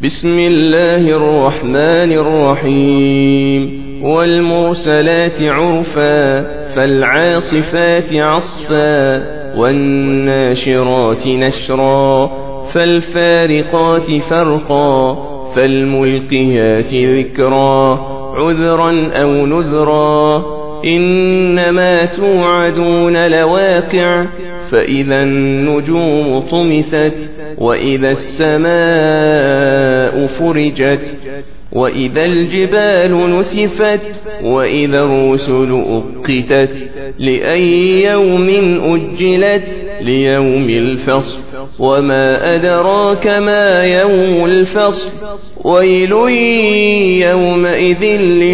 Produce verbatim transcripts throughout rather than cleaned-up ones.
بسم الله الرحمن الرحيم والمرسلات عرفا فالعاصفات عصفا والناشرات نشرا فالفارقات فرقا فالملقيات ذكرا عذرا أو نذرا إنما توعدون لواقع فإذا النجوم طمست وإذا السماء فرجت وإذا الجبال نسفت وإذا الرسل أقتت لأي يوم أجلت ليوم الفصل وما أدراك ما يوم الفصل ويل يومئذ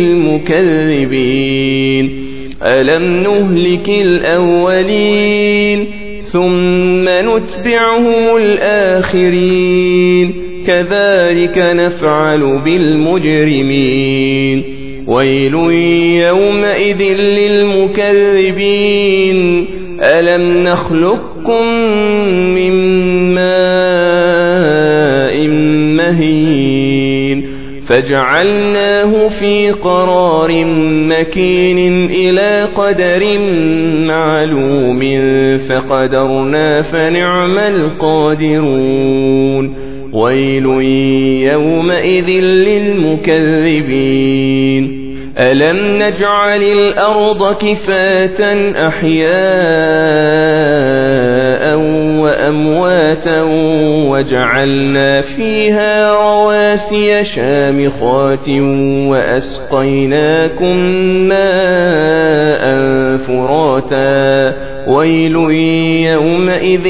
للمكذبين ألم نهلك الأولين ثم نتبعهم الآخرين كذلك نفعل بالمجرمين ويل يومئذ للمكذبين ألم نخلقكم من ماء مهين فجعلناه في قرار مكين إلى قدر معلوم فقدرنا فنعم القادرون ويل يومئذ للمكذبين ألم نجعل الأرض كفاة أحياء وأمواتا وجعلنا فيها رواسي شامخات وأسقيناكم ماء فراتا ويل يومئذ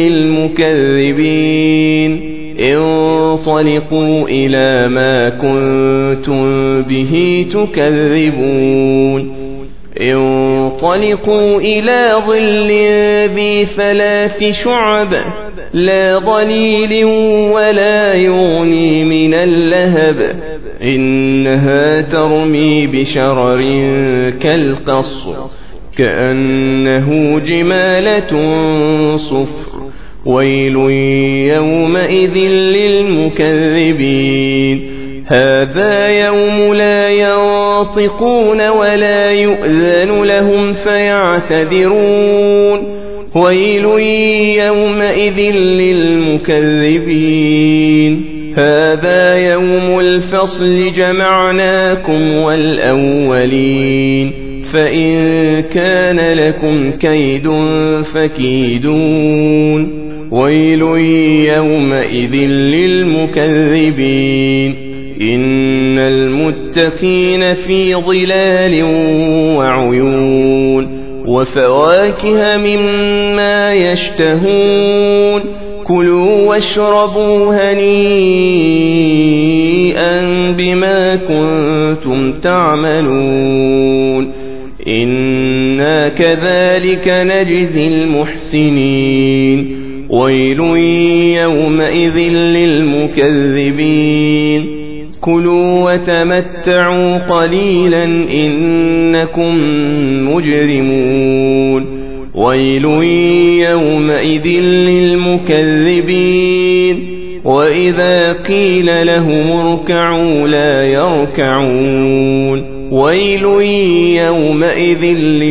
للمكذبين انطلقوا إلى ما كنتم به تكذبون انطلقوا إلى ظل ذي ثلاث شعب لا ظليل ولا يغني من اللهب إنها ترمي بشرر كالقصر كأنه جمالة صفر ويل يومئذ للمكذبين هذا يوم لا ينطقون ولا يؤذن لهم فيعتذرون ويل يومئذ للمكذبين هذا يوم الفصل جمعناكم والأولين فإن كان لكم كيد فكيدون ويل يومئذ للمكذبين إن المتقين في ظلال وعيون وفواكه مما يشتهون كلوا واشربوا هنيئا بما كنتم تعملون إنا كذلك نجزي المحسنين ويل يومئذ للمكذبين كلوا وتمتعوا قليلا إنكم مجرمون ويل يومئذ للمكذبين وإذا قيل لهم اركعوا لا يركعون ويل يومئذ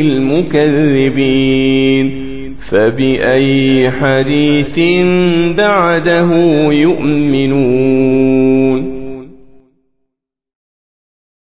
للمكذبين فبأي حديث بعده يؤمنون